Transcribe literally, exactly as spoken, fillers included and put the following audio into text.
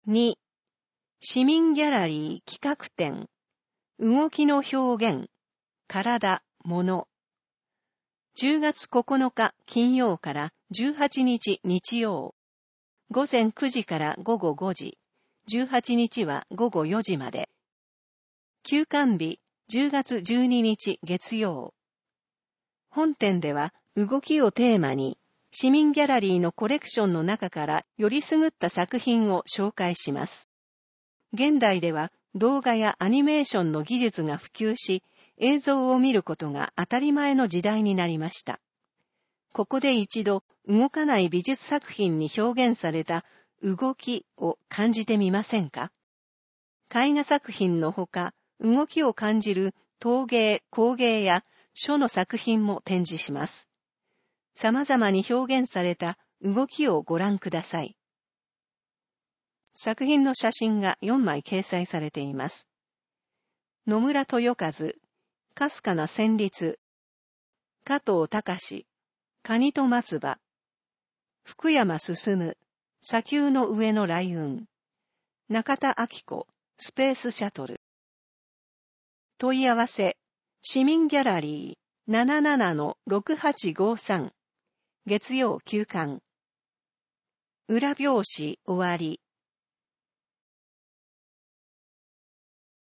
に、市民ギャラリー企画展、動きの表現、体、物。じゅうがつここのか金曜からじゅうはちにち日曜。午前くじから午後ごじ。じゅうはちにちは午後よじまで。休館日、じゅうがつじゅうににち月曜。本展では、動きをテーマに、市民ギャラリーのコレクションの中からよりすぐった作品を紹介します。現代では動画やアニメーションの技術が普及し、映像を見ることが当たり前の時代になりました。ここで一度動かない美術作品に表現された動きを感じてみませんか？絵画作品のほか、動きを感じる陶芸、工芸や書の作品も展示します。様々に表現された動きをご覧ください。作品の写真がよんまい掲載されています。野村豊和、かすかな旋律、加藤隆、カニと松葉、福山進、砂丘の上の雷雲、中田明子、スペースシャトル。問い合わせ、市民ギャラリー ななななのろくはちごさん、月曜休館。裏表紙終わり。